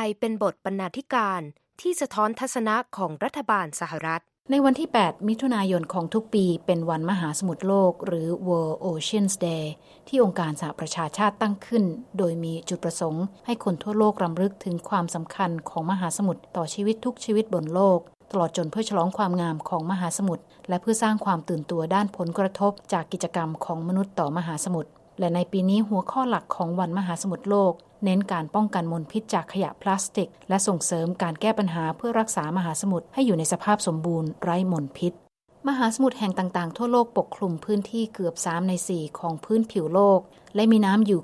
เป็นบทบรรณาธิการที่สะท้อนทัศนะของรัฐบาลสหรัฐในวันที่ 8 มิถุนายนของทุกปีเป็นวันมหาสมุทรโลกหรือ World Oceans Day ที่องค์การสหประชาชาติตั้งขึ้นโดยมีจุดประสงค์ให้คนทั่วโลกรำลึกถึงความสำคัญของมหาสมุทรต่อชีวิตทุกชีวิตบนโลกตลอดจนเพื่อฉลองความงามของมหาสมุทรและเพื่อสร้างความตื่นตัวด้านผลกระทบจากกิจกรรมของมนุษย์ต่อมหาสมุทรและในปีนี้หัวข้อหลักของวันมหาสมุทรโลกเน้นการป้องกันมลพิษจากขยะพลาสติกและส่งเสริมการแก้ปัญหาเพื่อรักษามหาสมุทรให้อยู่ในสภาพสมบูรณ์ไร้มลพิษมหาสมุทรแห่งต่างๆทั่วโลกปกคลุมพื้นที่เกือบ3 ใน 4ของพื้นผิวโลกและมีน้ำอยู่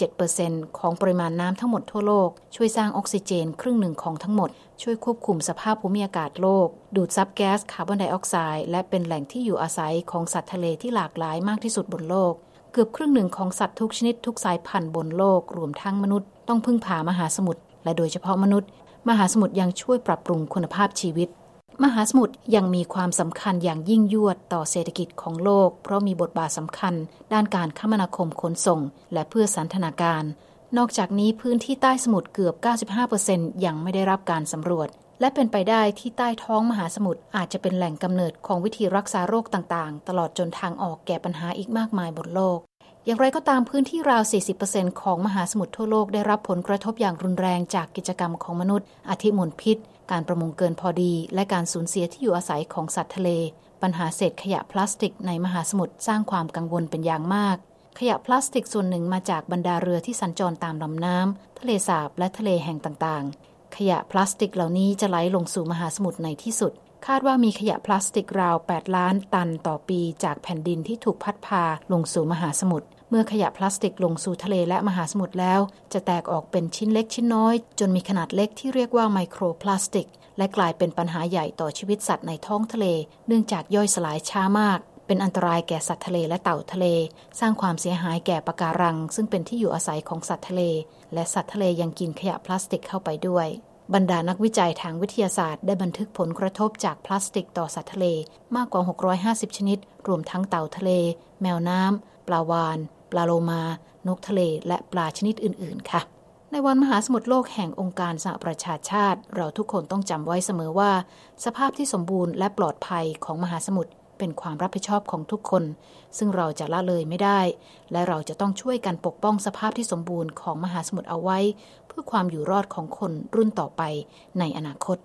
97% ของปริมาณน้ำทั้งหมดทั่วโลกช่วยสร้างออกซิเจนครึ่งหนึ่งของทั้งหมดช่วยควบคุมสภาพภูมิอากาศโลกดูดซับแก๊สคาร์บอนไดออกไซด์และเป็นแหล่งที่อยู่อาศัยของสัตว์ทะเลที่หลากหลายมากที่สุดบนโลกเกือบครึ่งหนึ่งของสัตว์ทุกชนิดทุกสายพันธุ์บนโลกรวมทั้งมนุษย์ต้องพึ่งพามหาสมุทรและโดยเฉพาะมนุษย์มหาสมุทรยังช่วยปรับปรุงคุณภาพชีวิตมหาสมุทรยังมีความสำคัญอย่างยิ่งยวดต่อเศรษฐกิจของโลกเพราะมีบทบาทสำคัญด้านการคมนาคมขนส่งและเพื่อสันทนาการนอกจากนี้พื้นที่ใต้สมุทรเกือบ 95% ยังไม่ได้รับการสำรวจและเป็นไปได้ที่ใต้ท้องมหาสมุทรอาจจะเป็นแหล่งกำเนิดของวิธีรักษาโรคต่างๆตลอดจนทางออกแก่ปัญหาอีกมากมายบนโลกอย่างไรก็ตามพื้นที่ราว 40% ของมหาสมุทรทั่วโลกได้รับผลกระทบอย่างรุนแรงจากกิจกรรมของมนุษย์อาทิมลพิษการประมงเกินพอดีและการสูญเสียที่อยู่อาศัยของสัตว์ทะเลปัญหาเศษขยะพลาสติกในมหาสมุทรสร้างความกังวลเป็นอย่างมากขยะพลาสติกส่วนหนึ่งมาจากบรรดาเรือที่สัญจรตามลำน้ำทะเลสาบและทะเลแห่งต่างๆขยะพลาสติกเหล่านี้จะไหลลงสู่มหาสมุทรในที่สุดคาดว่ามีขยะพลาสติกราว 8 ล้านตันต่อปีจากแผ่นดินที่ถูกพัดพาลงสู่มหาสมุทรเมื่อขยะพลาสติกลงสู่ทะเลและมหาสมุทรแล้วจะแตกออกเป็นชิ้นเล็กชิ้นน้อยจนมีขนาดเล็กที่เรียกว่าไมโครพลาสติกและกลายเป็นปัญหาใหญ่ต่อชีวิตสัตว์ในท้องทะเลเนื่องจากย่อยสลายช้ามากเป็นอันตรายแก่สัตว์ทะเลและเต่าทะเลสร้างความเสียหายแก่ปะการังซึ่งเป็นที่อยู่อาศัยของสัตว์ทะเลและสัตว์ทะเลยังกินขยะพลาสติกเข้าไปด้วยบรรดานักวิจัยทางวิทยาศาสตร์ได้บันทึกผลกระทบจากพลาสติกต่อสัตว์ทะเลมากกว่า650ชนิดรวมทั้งเต่าทะเลแมวน้ำปลาวาฬปลาโลมานกทะเลและปลาชนิดอื่นๆค่ะในวันมหาสมุทรโลกแห่งองค์การสหประชาชาติเราทุกคนต้องจำไว้เสมอว่าสภาพที่สมบูรณ์และปลอดภัยของมหาสมุทรเป็นความรับผิดชอบของทุกคนซึ่งเราจะละเลยไม่ได้และเราจะต้องช่วยกันปกป้องสภาพที่สมบูรณ์ของมหาสมุทรเอาไว้เพื่อความอยู่รอดของคนรุ่นต่อไปในอนาคต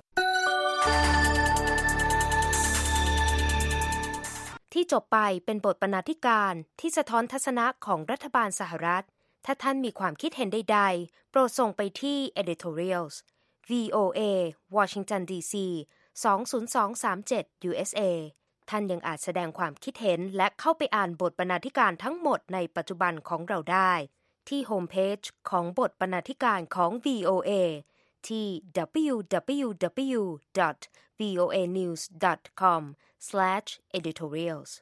ที่จบไปเป็นบทบรรณาธิการที่สะท้อนทัศนะของรัฐบาลสหรัฐถ้าท่านมีความคิดเห็นใดๆโปรดส่งไปที่ editorials VOA Washington DC 20237 USA ท่านยังอาจแสดงความคิดเห็นและเข้าไปอ่านบทบรรณาธิการทั้งหมดในปัจจุบันของเราได้ที่โฮมเพจของบทบรรณาธิการของ VOA ที่ www.voanews.com/editorials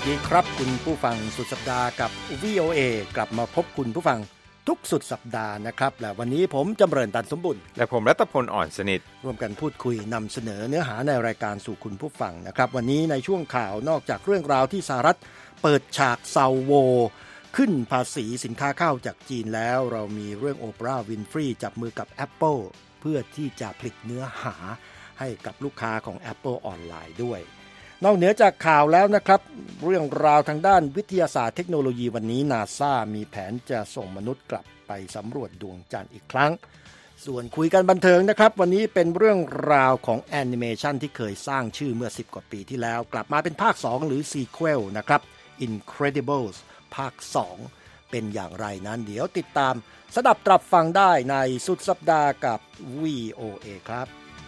ดีครับคุณผู้ฟังสุดสัปดาห์กับ VOA กลับมาพบคุณผู้ฟังทุกสุดสัปดาห์นะครับและวันนี้ผมจำเริญตันสมบุญและผมรัตพลอ่อนสนิทร่วมกันพูดคุยนำเสนอเนื้อหาในรายการสู่คุณผู้ฟังนะครับวันนี้ในช่วงข่าวนอกจากเรื่องราวที่สหรัฐเปิดฉากเซาโวขึ้นภาษีสินค้าข้าวจากจีนแล้วเรามีเรื่องโอปราห์วินฟรีจับมือกับ Apple เพื่อที่จะผลิตเนื้อหาให้กับลูกค้าของ Apple ออนไลน์ด้วยนอกเหนือจากข่าวแล้วนะครับเรื่องราวทางด้านวิทยาศาสตร์เทคโนโลยีวันนี้ NASA มีแผนจะส่งมนุษย์กลับไปสำรวจดวงจันทร์อีกครั้งส่วนคุยกันบันเทิงนะครับวันนี้เป็นเรื่องราวของแอนิเมชันที่เคยสร้างชื่อเมื่อ10กว่าปีที่แล้วกลับมาเป็นภาค2หรือซีเควลนะครับ Incredibles ภาค2เป็นอย่างไรนั้นเดี๋ยวติดตามสดับตรับฟังได้ในสุดสัปดาห์กับ VOA ครับ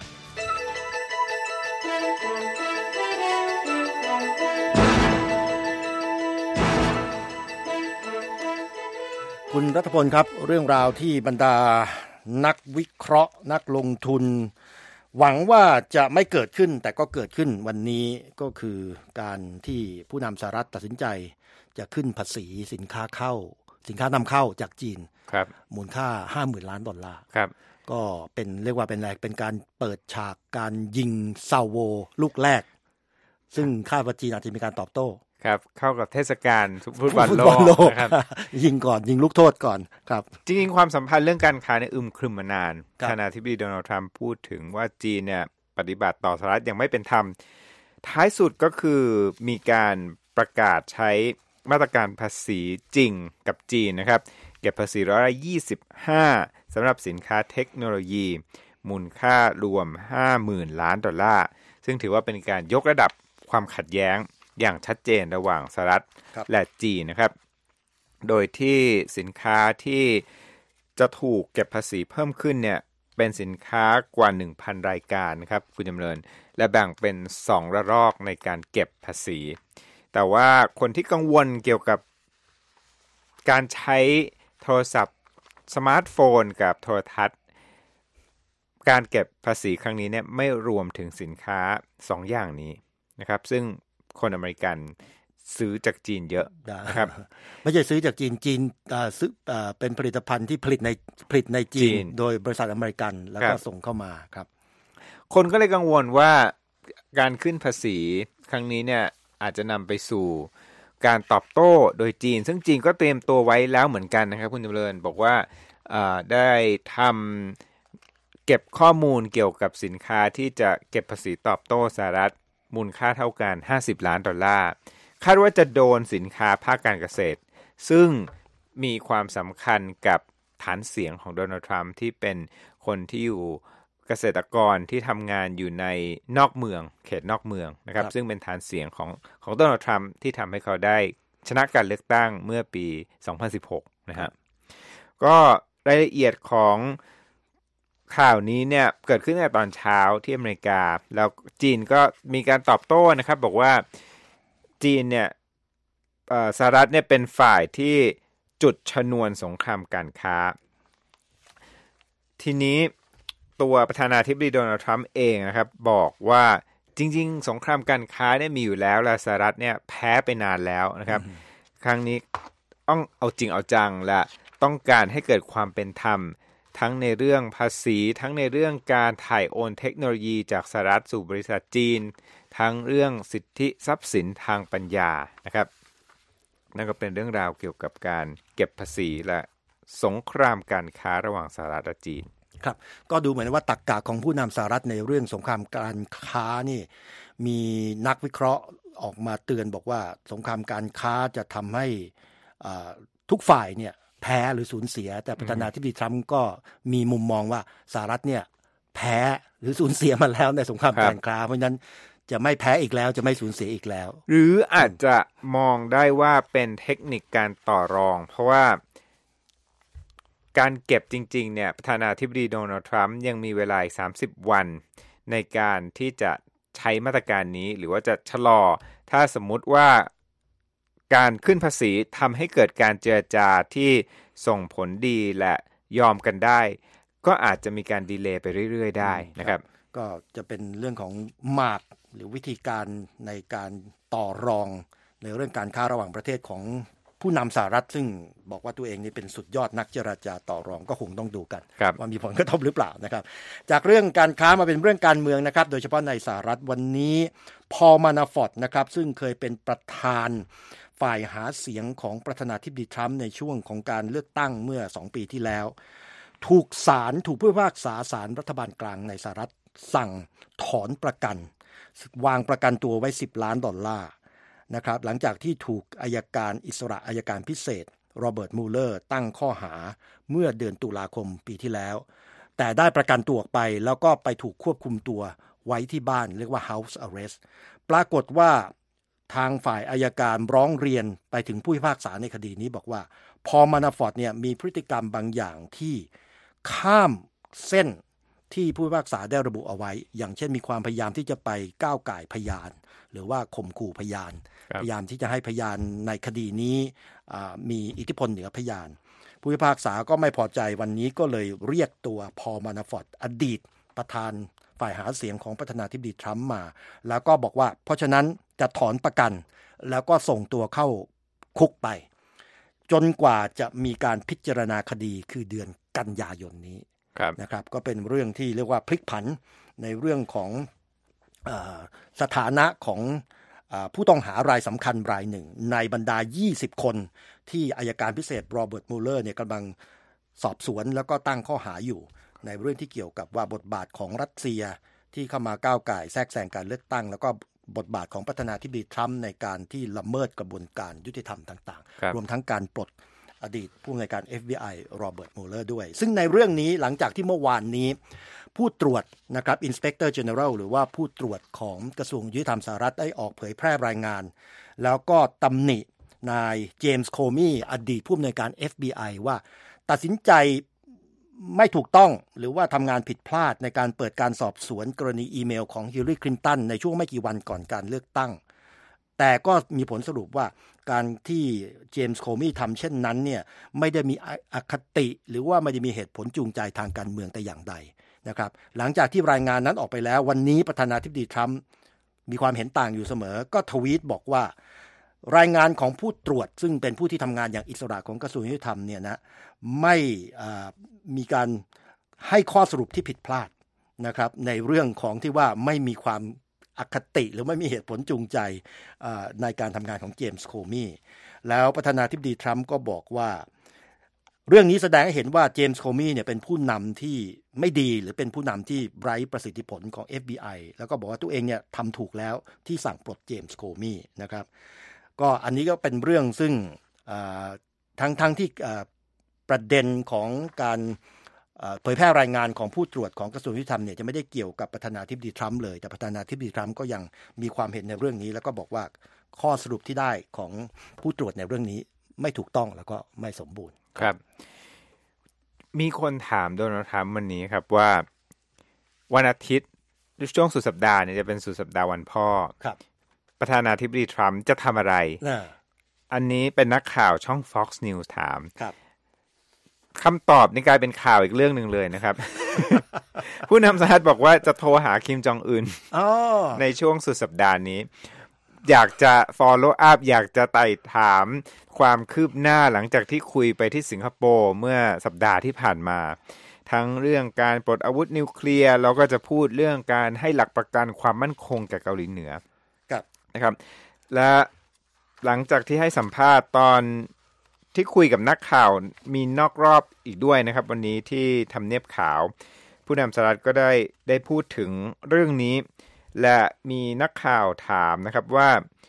คุณรัฐพลครับเรื่องราวที่บรรดานักวิเคราะห์นักลงทุนหวังว่าจะไม่เกิดขึ้นแต่ก็เกิดขึ้นวันนี้ก็คือการที่ผู้นำสหรัฐตัดสินใจจะขึ้นภาษีสินค้านำเข้าจากจีนมูลค่า 50,000 ล้านดอลลาร์ก็เป็นเรียกว่าเป็นการเปิดฉากการยิงเซาโวลูกแรกซึ่งคาดว่าจีนอาจจะมีการตอบโต้ครับเข้ากับเทศกาลฟุตบอลโลกนะครับยิงลูกโทษก่อนครับจริงๆความสัมพันธ์เรื่องการค้าเนี่ยครึมมานานประธานาธิบดีโดนัลด์ทรัมป์พูดถึงว่าจีนเนี่ยปฏิบัติต่อสหรัฐอย่างไม่เป็นธรรมท้ายสุดก็คือมีการประกาศใช้มาตรการภาษีจริงกับจีนนะครับเก็บภาษี125%สำหรับสินค้าเทคโนโลยีมูลค่ารวม 50,000 ล้านดอลลาร์ซึ่งถือว่าเป็นการยกระดับความขัดแย้งอย่างชัดเจนระหว่างสหรัฐและจีนนะครับโดยที่สินค้าที่จะถูกเก็บภาษีเพิ่มขึ้นเนี่ยเป็นสินค้ากว่า 1,000 รายการนะครับคุณจำเริญและแบ่งเป็น2ระลอกในการเก็บภาษีแต่ว่าคนที่กังวลเกี่ยวกับการใช้โทรศัพท์สมาร์ทโฟนกับโทรทัศน์การเก็บภาษีครั้งนี้เนี่ยไม่รวมถึงสินค้า2อย่างนี้นะครับซึ่งคนอเมริกันซื้อจากจีนเยอะนะครับไม่ใช่ซื้อจากจีนซื้อเป็นผลิตภัณฑ์ที่ผลิตในจีนโดยบริษัทอเมริกันแล้วก็ส่งเข้ามาครับคนก็เลยกังวลว่าการขึ้นภาษีครั้งนี้เนี่ยอาจจะนำไปสู่การตอบโต้โดยจีนซึ่งจีนก็เตรียมตัวไว้แล้วเหมือนกันนะครับคุณจำเริญบอกว่าได้ทำเก็บข้อมูลเกี่ยวกับสินค้าที่จะเก็บภาษีตอบโต้สหรัฐมูลค่าเท่ากัน50 ล้านดอลลาร์คาดว่าจะโดนสินค้าภาคการเกษตรซึ่งมีความสำคัญกับฐานเสียงของโดนัลด์ทรัมป์ที่เป็นคนที่อยู่เกษตรกรที่ทำงานอยู่ในนอกเมืองเขตนอกเมืองนะครับซึ่งเป็นฐานเสียงของโดนัลด์ทรัมป์ที่ทำให้เขาได้ชนะการเลือกตั้งเมื่อปี2016นะฮะก็รายละเอียดของข่าวนี้เนี่ยเกิดขึ้นในตอนเช้าที่อเมริกาแล้วจีนก็มีการตอบโต้นะครับบอกว่าจีนเนี่ยสหรัฐเนี่ยเป็นฝ่ายที่จุดชนวนสงครามการค้าทีนี้ตัวประธานาธิบดีโดนัลด์ทรัมป์เองนะครับบอกว่าจริงๆสงครามการค้าเนี่ยมีอยู่แล้วและสหรัฐเนี่ยแพ้ไปนานแล้วนะครับครั้งนี้ต้องเอาจริงเอาจังและต้องการให้เกิดความเป็นธรรมทั้งในเรื่องภาษีทั้งในเรื่องการถ่ายโอนเทคโนโลยีจากสหรัฐสู่บริษัทจีนทั้งเรื่องสิทธิทรัพย์สินทางปัญญานะครับนั่นก็เป็นเรื่องราวเกี่ยวกับการเก็บภาษีและสงครามการค้าระหว่างสหรัฐและจีนครับก็ดูเหมือนว่าตรรกะของผู้นำสหรัฐในเรื่องสงครามการค้านี่มีนักวิเคราะห์ออกมาเตือนบอกว่าสงครามการค้าจะทำให้ทุกฝ่ายเนี่ยแพ้หรือสูญเสียแต่ประธานาธิบดีทรัมป์ก็มีมุมมองว่าสหรัฐเนี่ยแพ้หรือสูญเสียมาแล้วในสงครามการค้าเพราะฉะนั้นจะไม่แพ้อีกแล้วจะไม่สูญเสียอีกแล้วหรืออาจจะมองได้ว่าเป็นเทคนิคการต่อรองเพราะว่าการเก็บจริงๆเนี่ยประธานาธิบดีโดนัลด์ทรัมป์ยังมีเวลา30 วันในการที่จะใช้มาตรการนี้หรือว่าจะชะลอถ้าสมมุติว่าการขึ้นภาษีทำให้เกิดการเจรจาที่ส่งผลดีและยอมกันได้ก็อาจจะมีการดีเลย์ไปเรื่อยๆได้นะครับก็ จะเป็นเรื่องของหมากหรือวิธีการในการต่อรองในเรื่องการค้าระหว่างประเทศของผู้นำสหรัฐซึ่งบอกว่าตัวเองนี่เป็นสุดยอดนักเจรจาต่อรองก็คงต้องดูกันว่ามีผลกระทบหรือเปล่านะครับจากเรื่องการค้ามาเป็นเรื่องการเมืองนะครับโดยเฉพาะในสหรัฐวันนี้พอล มานาฟอร์ตนะครับซึ่งเคยเป็นประธานฝ่ายหาเสียงของประธานาธิบดีทรัมป์ในช่วงของการเลือกตั้งเมื่อ2ปีที่แล้วถูกผู้พิพากษาศาลรัฐบาลกลางในสหรัฐสั่งถอนประกันวางประกันตัวไว้$10 ล้านนะครับหลังจากที่ถูกอัยการอิสระอัยการพิเศษโรเบิร์ตมูเลอร์ตั้งข้อหาเมื่อเดือนตุลาคมปีที่แล้วแต่ได้ประกันตัวออกไปแล้วก็ไปถูกควบคุมตัวไว้ที่บ้านเรียกว่า House Arrest ปรากฏว่าทางฝ่ายอัยการร้องเรียนไปถึงผู้พิพากษาในคดีนี้บอกว่าพอล มานาฟอร์ตเนี่ยมีพฤติกรรมบางอย่างที่ข้ามเส้นที่ผู้พิพากษาได้ระบุเอาไว้อย่างเช่นมีความพยายามที่จะไปก้าวก่ายพยานหรือว่าข่มขู่พยานพยายามที่จะให้พยานในคดีนี้มีอิทธิพลเหนือพยานผู้พิพากษาก็ไม่พอใจวันนี้ก็เลยเรียกตัวพอล มานาฟอร์ตอดีตประธานฝ่ายหาเสียงของประธานาธิบดีทรัมป์มาแล้วก็บอกว่าเพราะฉะนั้นจะถอนประกันแล้วก็ส่งตัวเข้าคุกไปจนกว่าจะมีการพิจารณาคดีคือเดือนกันยายนนี้นะครับก็เป็นเรื่องที่เรียกว่าพลิกผันในเรื่องของสถานะของผู้ต้องหารายสำคัญรายหนึ่งในบรรดา20คนที่อัยการพิเศษโรเบิร์ตมูเลอร์เนี่ยกำลังสอบสวนแล้วก็ตั้งข้อหาอยู่ในเรื่องที่เกี่ยวกับว่าบทบาทของรัสเซียที่เข้ามาก้าวก่ายแทรกแซงการเลือกตั้งแล้วก็บทบาทของประธานาธิบดีทรัมป์ในการที่ละเมิดกระบวนการยุติธรรมต่างๆรวมทั้งการปลดอดีตผู้อำนวยการ FBI โรเบิร์ตมูเลอร์ด้วยซึ่งในเรื่องนี้หลังจากที่เมื่อวานนี้ผู้ตรวจนะครับ Inspector General หรือว่าผู้ตรวจของกระทรวงยุติธรรมสหรัฐได้ออกเผยแพร่รายงานแล้วก็ตำหนินายเจมส์โคมี่อดีตผู้อำนวยการ FBI ว่าตัดสินใจไม่ถูกต้องหรือว่าทำงานผิดพลาดในการเปิดการสอบสวนกรณีอีเมลของฮิลลารีคลินตันในช่วงไม่กี่วันก่อนการเลือกตั้งแต่ก็มีผลสรุปว่าการที่เจมส์โคมี่ทำเช่นนั้นเนี่ยไม่ได้มีอคติหรือว่าไม่ได้มีเหตุผลจูงใจทางการเมืองแต่อย่างใดนะครับหลังจากที่รายงานนั้นออกไปแล้ววันนี้ประธานาธิบดีทรัมป์มีความเห็นต่างอยู่เสมอก็ทวีตบอกว่ารายงานของผู้ตรวจซึ่งเป็นผู้ที่ทำงานอย่างอิสระของกระทรวงยุติธรรมเนี่ยนะไม่มีการให้ข้อสรุปที่ผิดพลาดนะครับในเรื่องของที่ว่าไม่มีความอคติหรือไม่มีเหตุผลจูงใจในการทำงานของเจมส์โคมี่แล้วประธานาธิบดีทรัมป์ก็บอกว่าเรื่องนี้แสดงให้เห็นว่าเจมส์โคมี่เนี่ยเป็นผู้นำที่ไม่ดีหรือเป็นผู้นำที่ไร้ประสิทธิผลของ FBI แล้วก็บอกว่าตัวเองเนี่ยทำถูกแล้วที่สั่งปลดเจมส์โคมี่นะครับก็อันนี้ก็เป็นเรื่องซึ่งทั้งที่ประเด็นของการเผยแพร่รายงานของผู้ตรวจของกระทรวงยุติธรรมเนี่ยจะไม่ได้เกี่ยวกับประธานาธิบดีทรัมป์เลยแต่ประธานาธิบดีทรัมป์ก็ยังมีความเห็นในเรื่องนี้แล้วก็บอกว่าข้อสรุปที่ได้ของผู้ตรวจในเรื่องนี้ไม่ถูกต้องแล้วก็ไม่สมบูรณ์ครับมีคนถามโดนัลด์ทรัมป์วันนี้ครับว่าวันอาทิตย์ช่วงสุดสัปดาห์เนี่ยจะเป็นสุดสัปดาห์วันพ่อครับประธานาธิบดีทรัมป์จะทำอะไรอันนี้เป็นนักข่าวช่อง Fox News ถามคำตอบนี่กลายเป็นข่าวอีกเรื่องหนึ่งเลยนะครับ ผู้นำสหรัฐบอกว่าจะโทรหาคิมจองอึนในช่วงสุดสัปดาห์นี้อยากจะ follow up อยากจะไต่ถามความคืบหน้าหลังจากที่คุยไปที่สิงคโปร์เมื่อสัปดาห์ที่ผ่านมาทั้งเรื่องการปลดอาวุธนิวเคลียร์แล้วก็จะพูดเรื่องการให้หลักประกันความมั่นคงแก่เกาหลีเหนือนะครับและหลังจากที่ให้สัมภาษณ์ตอนที่คุยกับนักข่าวมีนอกรอบอีกด้วยนะครับวันนี้ที่ทำเนียบขาวผู้นำสหรัฐก็ได้พูดถึงเรื่องนี้และมีนักข่าวถามนะครับว่า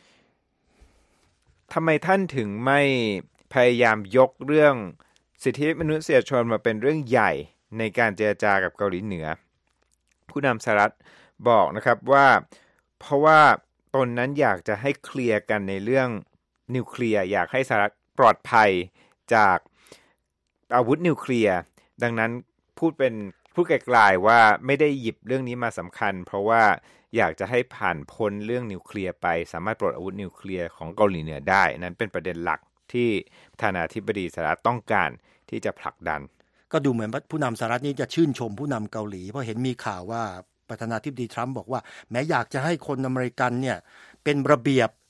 ทำไมท่านถึงไม่พยายามยกเรื่องสิทธิมนุษยชนมาเป็นเรื่องใหญ่ในการเจรจากับเกาหลีเหนือผู้นำสหรัฐบอกนะครับว่าเพราะว่าตนนั้นอยากจะให้เคลียร์กันในเรื่องนิวเคลียร์อยากให้สหรัฐปลอดภัยจากอาวุธนิวเคลียร์ดังนั้นพูดไกลๆว่าไม่ได้หยิบเรื่องนี้มาสำคัญเพราะว่าอยากจะให้ผ่านพ้นเรื่องนิวเคลียร์ไปสามารถปลดอาวุธนิวเคลียร์ของเกาหลีเหนือได้นั้นเป็นประเด็นหลักที่ประธานาธิบดีสหรัฐต้องการที่จะผลักดันก็ดูเหมือนผู้นำสหรัฐนี่จะชื่นชมผู้นำเกาหลีเพราะเห็นมีข่าวว่าประธานาธิบดีทรัมป์บอกว่าแม้อยากจะให้คนอเมริกันเนี่ยเป็นระเบียบ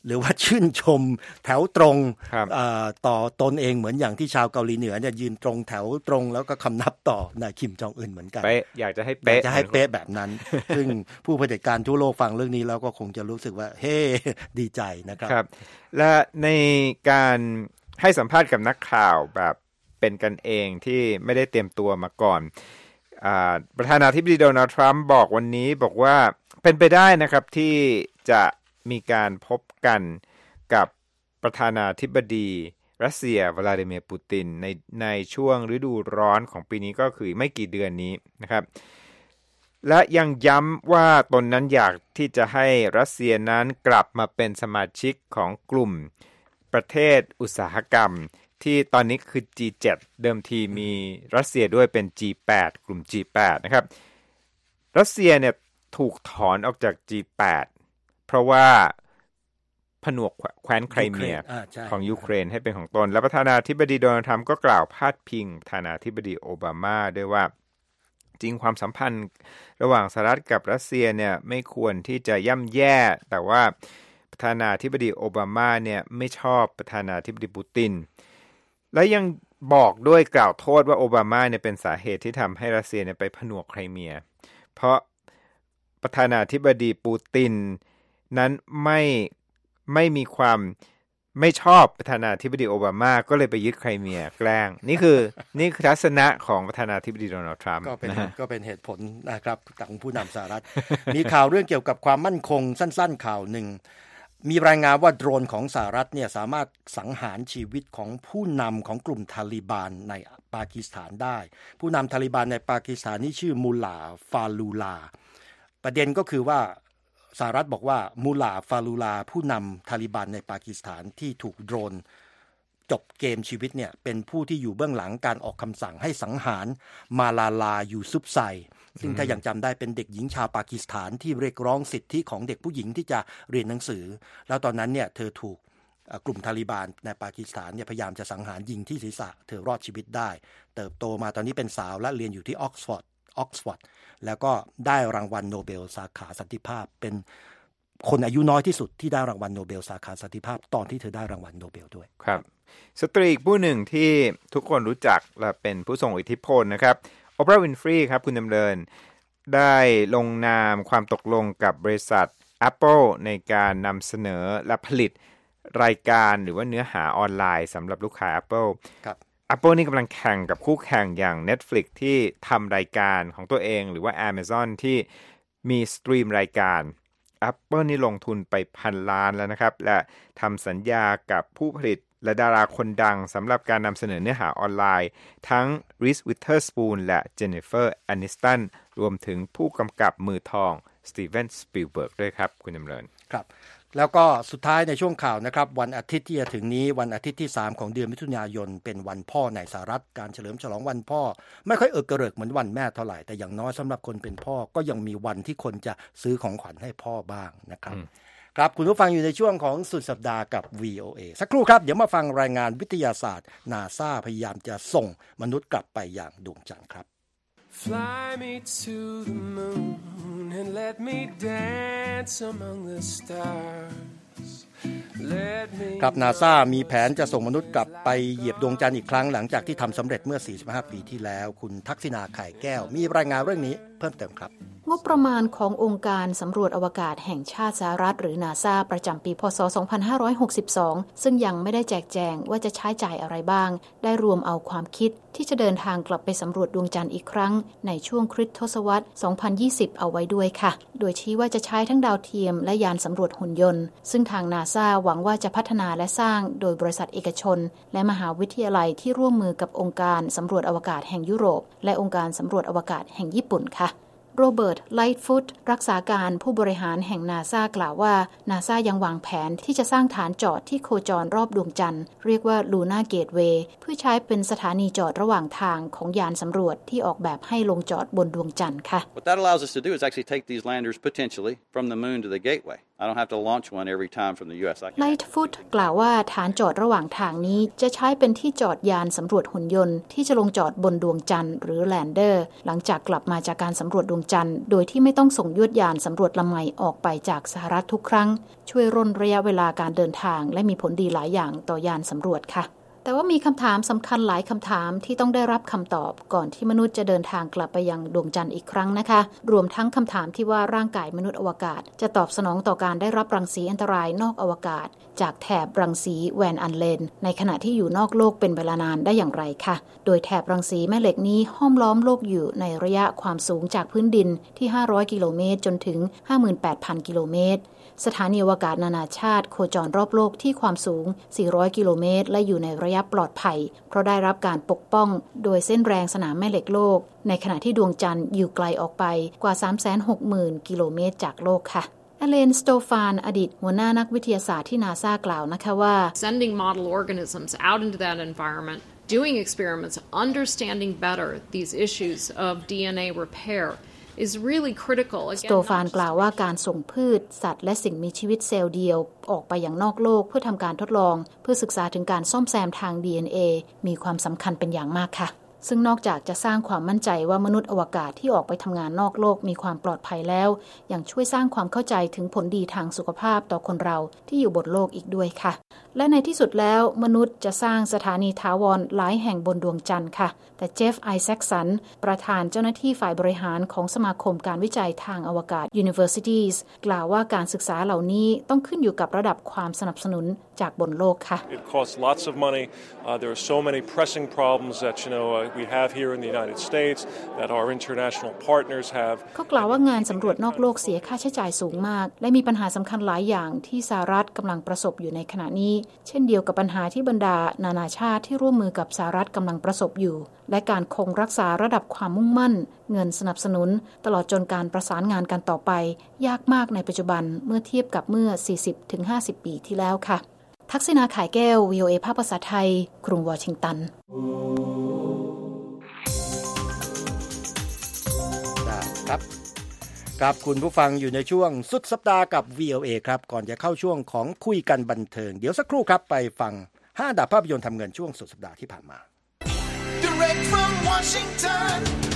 หรือว่าชื่นชมแถวตรงต่อตนเองเหมือนอย่างที่ชาวเกาหลีเหนือเนี่ยยืนตรงแถวตรงแล้วก็คำนับต่อนายคิมจองอึนเหมือนกันอยากจะให้เป๊ะแบบนั้น ซึ่งผู้เผด็จการทั่วโลกฟังเรื่องนี้แล้วก็คงจะรู้สึกว่าเฮ้ดีใจนะครับและในการให้สัมภาษณ์กับนักข่าวแบบเป็นกันเองที่ไม่ได้เตรียมตัวมาก่อนประธานาธิบดีโดนัลด์ทรัมป์บอกวันนี้บอกว่าเป็นไปได้นะครับที่จะมีการพบกันกับประธานาธิบดีรัสเซียวลาดิเมียร์ปูตินในช่วงฤดูร้อนของปีนี้ก็คือไม่กี่เดือนนี้นะครับและยังย้ำว่าตนนั้นอยากที่จะให้รัสเซียนั้นกลับมาเป็นสมาชิกของกลุ่มประเทศอุตสาหกรรมที่ตอนนี้คือ G7 เดิมทีมีรัสเซียด้วยเป็น G8 กลุ่ม G8 นะครับรัสเซียเนี่ยถูกถอนออกจาก G8 เพราะว่าผนวกแคว้นไครเมียของยูเครนให้เป็นของตนและประธานาธิบดีโดนัลด์ทรัมป์ก็กล่าวพาดพิงประธานาธิบดีโอบามาด้วยว่าจริงความสัมพันธ์ระหว่างสหรัฐกับรัสเซียเนี่ยไม่ควรที่จะย่ำแย่แต่ว่าประธานาธิบดีโอบามาเนี่ยไม่ชอบประธานาธิบดีปูตินและยังบอกด้วยกล่าวโทษว่าโอบามาเนี่ยเป็นสาเหตุที่ทำให้รัสเซียเนี่ยไปผนวกไครเมียเพราะประธานาธิบดีปูตินนั้นไม่มีความไม่ชอบประธานาธิบดีโอบามาก็เลยไปยึดไครเมียแกล้งนี่คือทัศนะของประธานาธิบดีโดนัลด์ทรัมป์ก็เป็นเหตุผลนะครับของผู้นำสหรัฐ มีข่าวเรื่องเกี่ยวกับความมั่นคงสั้นๆข่าวหนึ่งมีรายงานว่าโดรนของสหรัฐเนี่ยสามารถสังหารชีวิตของผู้นำของกลุ่มตาลิบันในปากีสถานได้ผู้นำตาลิบันในปากีสถานนี่ชื่อมูลาฟาลูลาประเด็นก็คือว่าสหรัฐบอกว่ามูลาฟาลูลาผู้นำตาลิบันในปากีสถานที่ถูกโดรนจบเกมชีวิตเนี่ยเป็นผู้ที่อยู่เบื้องหลังการออกคำสั่งให้สังหารมาลาลายูซุฟไซซึ่งถ้ายังจำได้เป็นเด็กหญิงชาวปากีสถานที่เรียกร้องสิทธิของเด็กผู้หญิงที่จะเรียนหนังสือแล้วตอนนั้นเนี่ยเธอถูกกลุ่มตาลิบันในปากีสถานเนี่ยพยายามจะสังหารยิงที่ศีรษะเธอรอดชีวิตได้เติบโตมาตอนนี้เป็นสาวและเรียนอยู่ที่ออกซฟอร์ดแล้วก็ได้รางวัลโนเบลสาขาสันติภาพเป็นคนอายุน้อยที่สุดที่ได้รางวัลโนเบลสาขาสันติภาพตอนที่เธอได้รางวัลโนเบลด้วยครับสตรีอีกผู้หนึ่งที่ทุกคนรู้จักและเป็นผู้ทรงอิทธิพลนะครับโอปราห์ วินฟรีย์ครับคุณดำเนินได้ลงนามความตกลงกับบริษัท Apple ในการนำเสนอและผลิตรายการหรือว่าเนื้อหาออนไลน์สำหรับลูกค้า Apple ครับ Apple นี่กำลังแข่งกับคู่แข่งอย่าง Netflix ที่ทำรายการของตัวเองหรือว่า Amazon ที่มีสตรีมรายการ Apple นี่ลงทุนไป1,000 ล้านแล้วนะครับและทำสัญญากับผู้ผลิตและดาราคนดังสำหรับการนำเสนอเนื้อหาออนไลน์ทั้ง Reese Witherspoon และ Jennifer Aniston รวมถึงผู้กำกับมือทองสตีเวนสปิลเบิร์กด้วยครับคุณดำเนินครับแล้วก็สุดท้ายในช่วงข่าวนะครับวันอาทิตย์ที่จะถึงนี้วันอาทิตย์ที่3ของเดือนมิถุนายนเป็นวันพ่อในสหรัฐการเฉลิมฉลองวันพ่อไม่ค่อยกระเริกเหมือนวันแม่เท่าไหร่แต่อย่างน้อยสำหรับคนเป็นพ่อก็ยังมีวันที่คนจะซื้อของขวัญให้พ่อบ้างนะครับครับคุณผู้ฟังอยู่ในช่วงของสุดสัปดาห์กับ VOA สักครู่ครับเดี๋ยวมาฟังรายงานวิทยาศาสตร์ NASA พยายามจะส่งมนุษย์กลับไปอย่างดวงจันทร์ครับ Fly me to the moon and let me dance among the stars ครับ NASA มีแผนจะส่งมนุษย์กลับไปเหยียบดวงจันทร์อีกครั้งหลังจากที่ทำสำเร็จเมื่อ45ปีที่แล้วคุณทักษิณาไข่แก้วมีรายงานเรื่องนี้เพิ่มเติมครับงบประมาณขององค์การสำรวจอวกาศแห่งชาติสหรัฐหรือ NASA ประจำปีพ.ศ. 2562ซึ่งยังไม่ได้แจกแจงว่าจะใช้จ่ายอะไรบ้างได้รวมเอาความคิดที่จะเดินทางกลับไปสำรวจดวงจันทร์อีกครั้งในช่วงคริสตศตวรรษ 2020 เอาไว้ด้วยค่ะโดยชี้ว่าจะใช้ทั้งดาวเทียมและยานสำรวจหุ่นยนต์ซึ่งทาง NASA หวังว่าจะพัฒนาและสร้างโดยบริษัทเอกชนและมหาวิทยาลัยที่ร่วมมือกับองค์การสำรวจอวกาศแห่งยุโรปและองค์การสำรวจอวกาศแห่งญี่ปุ่นค่ะโรเบิร์ต ไลท์ฟุตรักษาการผู้บริหารแห่ง NASA กล่าวว่า NASA ยังวางแผนที่จะสร้างฐานจอดที่โคจรรอบดวงจันทร์เรียกว่า Luna Gateway เพื่อใช้เป็นสถานีจอดระหว่างทางของยานสำรวจที่ออกแบบให้ลงจอดบนดวงจันทร์ค่ะ What that allows us to do is actually take these landers potentially from the moon to the gateway. I don't have to launch one every time from the US. ไลท์ฟุตกล่าวว่าฐานจอดระหว่างทางนี้จะใช้เป็นที่จอดยานสำรวจหุ่นยนต์ที่จะลงจอดบนดวงจันทร์หรือแลนเดอร์หลังจากกลับมาจากการสำรวจดวงจันทร์โดยที่ไม่ต้องส่งยวดยานสำรวจลำใหม่ออกไปจากสหรัฐทุกครั้งช่วยร่นระยะเวลาการเดินทางและมีผลดีหลายอย่างต่อยานสำรวจค่ะแต่ว่ามีคำถามสำคัญหลายคำถามที่ต้องได้รับคำตอบก่อนที่มนุษย์จะเดินทางกลับไปยังดวงจันทร์อีกครั้งนะคะรวมทั้งคำถามที่ว่าร่างกายมนุษย์อวกาศจะตอบสนองต่อการได้รับรังสีอันตรายนอกอวกาศจากแถบรังสีแวนอันเลนในขณะที่อยู่นอกโลกเป็นเวลานานได้อย่างไรค่ะโดยแถบรังสีแม่เหล็กนี้ห้อมล้อมโลกอยู่ในระยะความสูงจากพื้นดินที่500กิโลเมตรจนถึง 58,000 กิโลเมตรสถานีอวกาศนานาชาติโคจรรอบโลกที่ความสูง400กิโลเมตรและอยู่ในระยะปลอดภัยเพราะได้รับการปกป้องโดยเส้นแรงสนามแม่เหล็กโลกในขณะที่ดวงจันทร์อยู่ไกลออกไปกว่า 360,000 กิโลเมตรจากโลกค่ะอเลน สโตฟานอดีตหัวหน้านักวิทยาศาสตร์ที่นาซากล่าวนะคะว่า Sending model organisms out into that environment, doing experiments, understanding better these issues of DNA repair is really critical. สโตฟานกล่าวว่าการส่งพืชสัตว์และสิ่งมีชีวิตเซลล์เดียวออกไปอย่างนอกโลกเพื่อทำการทดลองเพื่อศึกษาถึงการซ่อมแซมทาง DNA มีความสำคัญเป็นอย่างมากค่ะซึ่งนอกจากจะสร้างความมั่นใจว่ามนุษย์อวกาศที่ออกไปทำงานนอกโลกมีความปลอดภัยแล้วยังช่วยสร้างความเข้าใจถึงผลดีทางสุขภาพต่อคนเราที่อยู่บนโลกอีกด้วยค่ะและในที่สุดแล้วมนุษย์จะสร้างสถานีถาวรหลายแห่งบนดวงจันทร์ค่ะแต่เจฟไอแซคสันประธานเจ้าหน้าที่ฝ่ายบริหารของสมาคมการวิจัยทางอวกาศ Universities กล่าวว่าการศึกษาเหล่านี้ต้องขึ้นอยู่กับระดับความสนับสนุนจากบนโลกค่ะ It costs lots of money. There are so many pressing problems that we have here in the United States that our international partners have. เขากล่าวว่างานสำรวจนอกโลกเสียค่าใช้จ่ายสูงมากและมีปัญหาสำคัญหลายอย่างที่สหรัฐกำลังประสบอยู่ในขณะนี้เช่นเดียวกับปัญหาที่บรรดานานาชาติที่ร่วมมือกับสหรัฐกำลังประสบอยู่และการคงรักษาระดับความมุ่งมั่นเงินสนับสนุนตลอดจนการประสานงานกันต่อไปยากมากในปัจจุบันเมื่อเทียบกับเมื่อ 40-50 ปีที่แล้วค่ะทักษิณา ข่ายแก้ว VOA ภาคภาษาไทยกรุงวอชิงตันครับคุณผู้ฟังอยู่ในช่วงสุดสัปดาห์กับ VOA ครับก่อนจะเข้าช่วงของคุยกันบันเทิงเดี๋ยวสักครู่ครับไปฟัง5 อันดับภาพยนตร์ทำเงินช่วงสุดสัปดาห์ที่ผ่านมา Direct from Washington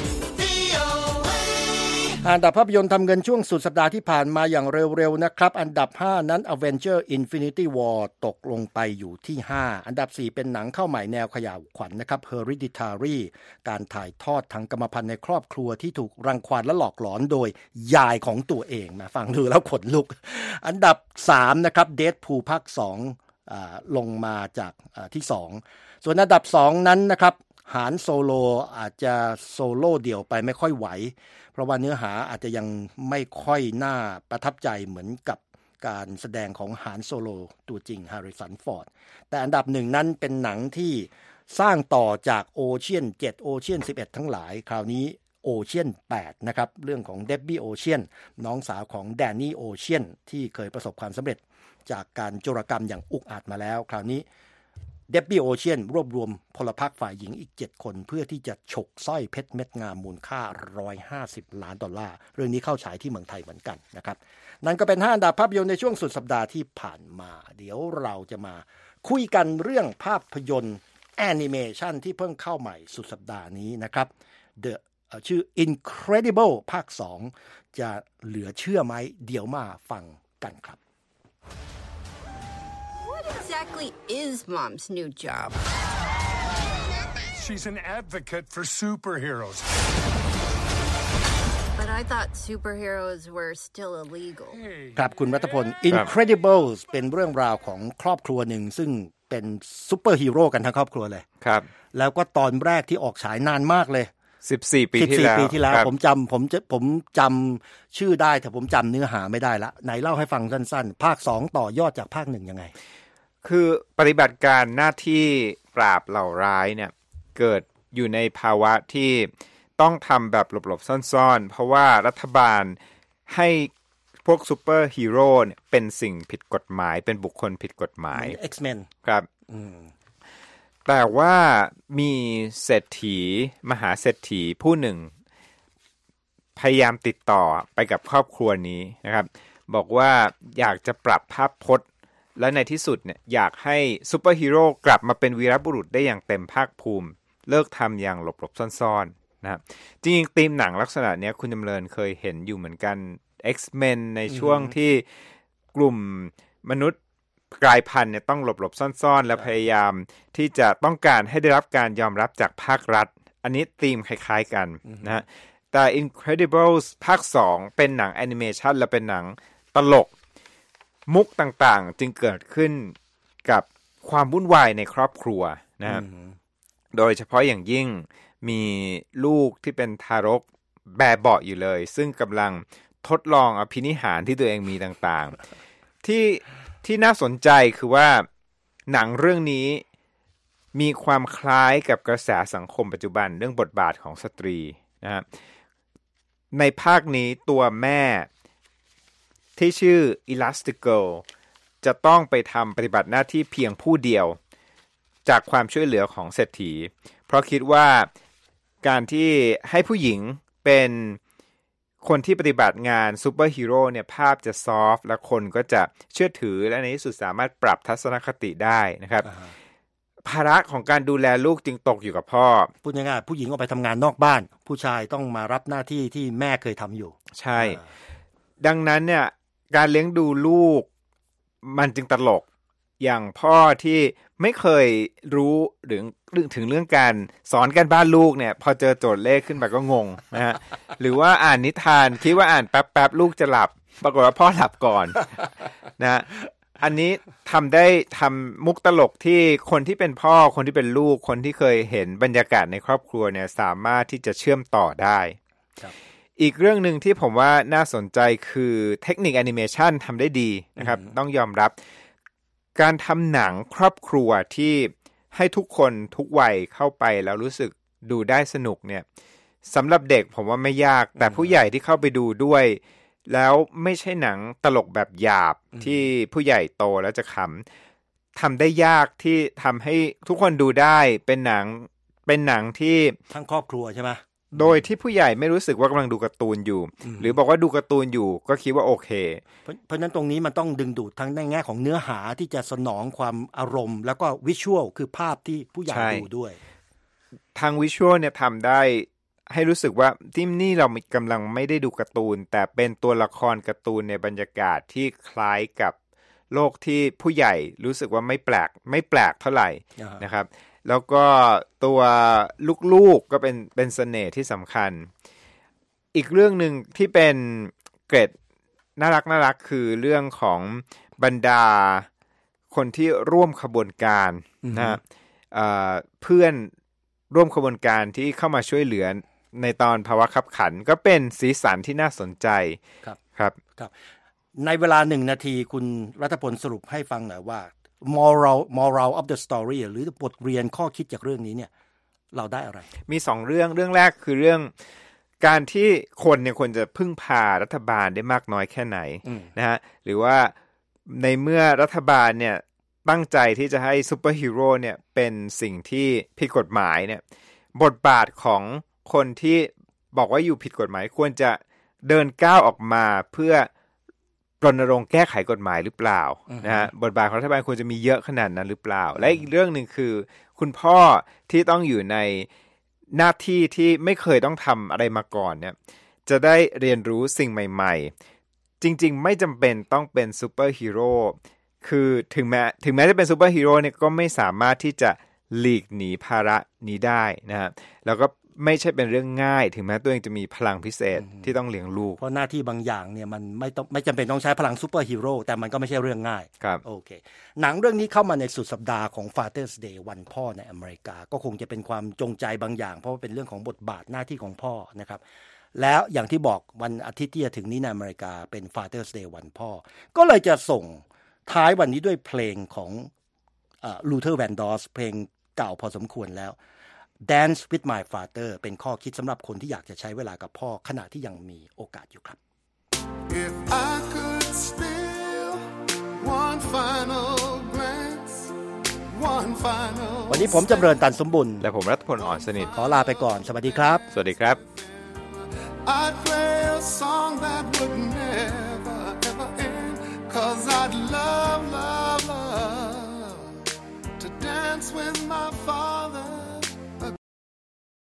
อันดับภาพยนตร์ทำเงินช่วงสุดสัปดาห์ที่ผ่านมาอย่างเร็วๆนะครับอันดับ5นั้น Avengers Infinity War ตกลงไปอยู่ที่5อันดับ4เป็นหนังเข้าใหม่แนวเขย่าวขวัญ นะครับ Hereditary การถ่ายทอดทางกรรมพันธุ์ในครอบครัวที่ถูกรังควานและหลอกหลอนโดยยายของตัวเองนะฟังดูแล้วขนลุกอันดับ3นะครับ Deadpool ภาค2ลงมาจากที่2ส่วนอันดับ2นั้นนะครับหานโซโลอาจจะโซโล่เดี่ยวไปไม่ค่อยไหวเพราะว่าเนื้อหาอาจจะยังไม่ค่อยน่าประทับใจเหมือนกับการแสดงของหานโซโลตัวจริงแฮร์ริสันฟอร์ดแต่อันดับ1นั้นเป็นหนังที่สร้างต่อจากโอเชียน7โอเชียน11ทั้งหลายคราวนี้โอเชียน8นะครับเรื่องของเดบบี้โอเชียนน้องสาวของแดนนี่โอเชียนที่เคยประสบความสำเร็จจากการโจรกรรมอย่างอุกอาจมาแล้วคราวนี้เดบบี้โอเชียนรวบรวมพลพรรคฝ่ายหญิงอีก7คนเพื่อที่จะฉกสร้อยเพชรเม็ดงามมูลค่า$150 ล้านเรื่องนี้เข้าฉายที่เมืองไทยเหมือนกันนะครับนั่นก็เป็น5อันดับภาพยนตร์ในช่วงสุดสัปดาห์ที่ผ่านมาเดี๋ยวเราจะมาคุยกันเรื่องภาพยนตร์แอนิเมชันที่เพิ่งเข้าใหม่สุดสัปดาห์นี้นะครับชื่อ Incredible ภาค2จะเหลือเชื่อไหมเดี๋ยวมาฟังกันครับ What exactly is Mom's new job? She's an advocate for superheroes. But I thought superheroes were still illegal. ครับคุณรัตพล Incredibles เป็นเรื่องราวของครอบครัวหนึ่งซึ่งเป็นซูเปอร์ฮีโร่กันทั้งครอบครัวเลยครับแล้วก็ตอนแรกที่ออกฉายนานมากเลย14 ปีที่แล้วผมจำชื่อได้แต่ผมจำเนื้อหาไม่ได้ละไหนเล่าให้ฟังสั้นๆภาค2ต่อยอดจากภาค1ยังไงคือปฏิบัติการหน้าที่ปราบเหล่าร้ายเนี่ยเกิดอยู่ในภาวะที่ต้องทำแบบหลบๆซ่อนๆเพราะว่ารัฐบาลให้พวกซูเปอร์ฮีโร่เนี่ยเป็นสิ่งผิดกฎหมายเป็นบุคคลผิดกฎหมาย X-Men ครับแต่ว่ามีเศรษฐีมหาเศรษฐีผู้หนึ่งพยายามติดต่อไปกับครอบครัวนี้นะครับบอกว่าอยากจะปรับภาพพจน์และในที่สุดเนี่ยอยากให้ซูเปอร์ฮีโร่กลับมาเป็นวีรบุรุษได้อย่างเต็มภาคภูมิเลิกทำอย่างหลบๆซ่อนๆนะครับจริงๆธีมหนังลักษณะนี้คุณจำเริญเคยเห็นอยู่เหมือนกัน X-Men ในช่วงที่กลุ่มมนุษย์กลายพันธุ์เนี่ยต้องหลบๆซ่อนๆและพยายามที่จะต้องการให้ได้รับการยอมรับจากภาครัฐอันนี้ธีมคล้ายๆกันนะฮะแต่ Incredibles ภาค2เป็นหนังแอนิเมชันและเป็นหนังตลกมุกต่างๆจึงเกิดขึ้นกับความวุ่นวายในครอบครัวนะครับโดยเฉพาะอย่างยิ่งมีลูกที่เป็นทารกแบเบาะอยู่เลยซึ่งกำลังทดลองอภินิหารที่ตัวเองมีต่างๆที่น่าสนใจคือว่าหนังเรื่องนี้มีความคล้ายกับกระแสสังคมปัจจุบันเรื่องบทบาทของสตรีนะครับในภาคนี้ตัวแม่ที่ชื่อ Elastigirl จะต้องไปทำปฏิบัติหน้าที่เพียงผู้เดียวจากความช่วยเหลือของเศรษฐีเพราะคิดว่าการที่ให้ผู้หญิงเป็นคนที่ปฏิบัติงานซูเปอร์ฮีโร่เนี่ยภาพจะซอฟต์และคนก็จะเชื่อถือและในที่สุดสามารถปรับทัศนคติได้นะครับภาระของการดูแลลูกจึงตกอยู่กับพ่อพูดง่ายๆผู้หญิงออกไปทำงานนอกบ้านผู้ชายต้องมารับหน้าที่ที่แม่เคยทำอยู่ใช่ดังนั้นเนี่ยการเลี้ยงดูลูกมันจึงตลกอย่างพ่อที่ไม่เคยรู้ถึงเรื่องการสอนการบ้านลูกเนี่ยพอเจอโจทย์เลขขึ้นมาก็งงนะฮะหรือว่าอ่านนิทานคิดว่าอ่านแป๊บๆลูกจะหลับปรากฏว่าพ่อหลับก่อนนะอันนี้ทำมุกตลกที่คนที่เป็นพ่อคนที่เป็นลูกคนที่เคยเห็นบรรยากาศในครอบครัวเนี่ยสามารถที่จะเชื่อมต่อได้อีกเรื่องนึงที่ผมว่าน่าสนใจคือเทคนิคแอนิเมชันทำได้ดีนะครับต้องยอมรับการทำหนังครอบครัวที่ให้ทุกคนทุกวัยเข้าไปแล้วรู้สึกดูได้สนุกเนี่ยสำหรับเด็กผมว่าไม่ยากแต่ผู้ใหญ่ที่เข้าไปดูด้วยแล้วไม่ใช่หนังตลกแบบหยาบที่ผู้ใหญ่โตแล้วจะขำทำได้ยากที่ทำให้ทุกคนดูได้เป็นหนังที่ทั้งครอบครัวใช่ไหมโดยที่ผู้ใหญ่ไม่รู้สึกว่ากำลังดูการ์ตูนอยู่หรือบอกว่าดูการ์ตูนอยู่ก็คิดว่าโอเคเพราะนั้นตรงนี้มันต้องดึงดูดทั้งในแง่ของเนื้อหาที่จะสนองความอารมณ์แล้วก็วิชวลคือภาพที่ผู้ใหญ่ดูด้วยทางวิชวลเนี่ยทำได้ให้รู้สึกว่าที่นี่เรากำลังไม่ได้ดูการ์ตูนแต่เป็นตัวละครการ์ตูนในบรรยากาศที่คล้ายกับโลกที่ผู้ใหญ่รู้สึกว่าไม่แปลกเท่าไหร่นะครับแล้วก็ตัวลูกๆก็เป็นเสน่ห์ที่สำคัญอีกเรื่องหนึ่งที่เป็นเกร็ดน่ารักคือเรื่องของบรรดาคนที่ร่วมขบวนการนะเพื่อนร่วมขบวนการที่เข้ามาช่วยเหลือในตอนภาวะคับขันก็เป็นสีสันที่น่าสนใจครับในเวลา1 นาทีคุณรัฐพลสรุปให้ฟังหน่อยว่าmoral of the story หรือบทเรียนข้อคิดจากเรื่องนี้เนี่ยเราได้อะไรมี2เรื่องแรกคือเรื่องการที่คนเนี่ยควรจะพึ่งพารัฐบาลได้มากน้อยแค่ไหนนะฮะหรือว่าในเมื่อรัฐบาลเนี่ยตั้งใจที่จะให้ซูเปอร์ฮีโร่เนี่ยเป็นสิ่งที่ผิดกฎหมายเนี่ยบทบาทของคนที่บอกว่าอยู่ผิดกฎหมายควรจะเดินก้าวออกมาเพื่อรณรงค์แก้ไขกฎหมายหรือเปล่านะฮะบทบาทของรัฐบาลควรจะมีเยอะขนาดนั้นหรือเปล่าและอีกเรื่องนึงคือคุณพ่อที่ต้องอยู่ในหน้าที่ที่ไม่เคยต้องทำอะไรมาก่อนเนี่ยจะได้เรียนรู้สิ่งใหม่ๆจริงๆไม่จำเป็นต้องเป็นซูเปอร์ฮีโร่คือถึงแม้จะเป็นซูเปอร์ฮีโร่เนี่ยก็ไม่สามารถที่จะหลีกหนีภาระนี้ได้นะฮะแล้วก็ไม่ใช่เป็นเรื่องง่ายถึงแม้ตัวเองจะมีพลังพิเศษที่ต้องเลี้ยงลูกเพราะหน้าที่บางอย่างเนี่ยมันไม่จำเป็นต้องใช้พลังซูเปอร์ฮีโร่แต่มันก็ไม่ใช่เรื่องง่ายครับโอเคหนังเรื่องนี้เข้ามาในสุดสัปดาห์ของ Father's Day วันพ่อในอเมริกาก็คงจะเป็นความจงใจบางอย่างเพราะว่าเป็นเรื่องของบทบาทหน้าที่ของพ่อนะครับแล้วอย่างที่บอกวันอาทิตย์ที่จะถึงนี้ในอเมริกาเป็น Father's Day วันพ่อก็เลยจะส่งท้ายวันนี้ด้วยเพลงของLuther Vandross เพลงเก่าพอสมควรแล้วDance with my father เป็นข้อคิดสำหรับคนที่อยากจะใช้เวลากับพ่อขณะที่ยังมีโอกาสอยู่ครับ If I could steal one final glance, one final วันนี้ผมจำเริญตันสมบุญและผมรัฐพลอ่อนสนิทขอลาไปก่อนสวัสดีครับสวัสดีครับ I'd play a song that would never ever 'cause I'd love to dance with my father